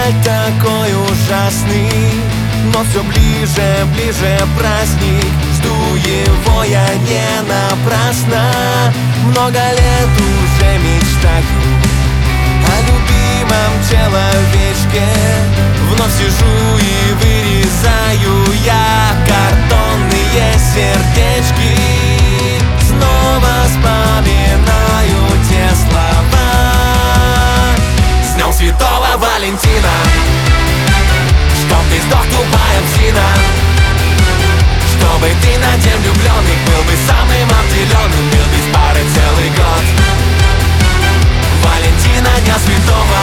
Февраль такой ужасный, но все ближе, ближе праздник. Жду его я не напрасно. Много лет уже мечтаю о любимом человечке. Вновь сижу и вырезаю я картонные сердечки. Снова вспоминаю те слова. С днем Святого Валентина, чтоб ты сдох, тупая псина. Чтобы ты на день влюбленных был бы самым обделенным, был без пары целый год. Валентина, Дня Святого,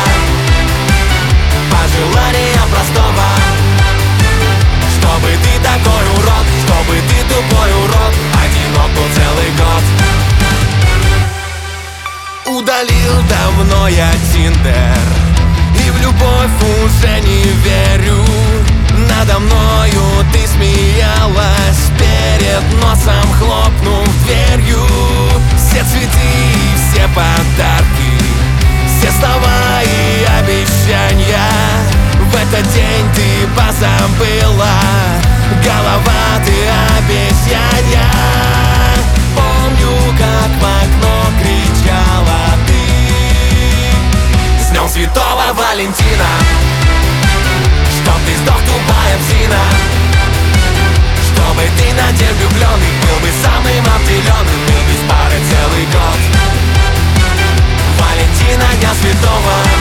пожелания простого. Чтобы ты такой урод, чтобы ты тупой урод, одинок был целый год. Удалил давно я Тиндер и в любовь уже не верю. Надо мною ты смеялась, перед носом хлопнув дверью. Все цветы и все подарки, все слова и обещания в этот день ты позабыла. Голова, ты обезьянья. Помню, как в окно кричала ты. С днем Святого Валентина, чтоб ты сдох, тупая псина. Чтобы ты на день влюбленных был бы самым обделенным, был без пары целый год. Валентина, Дня Святого.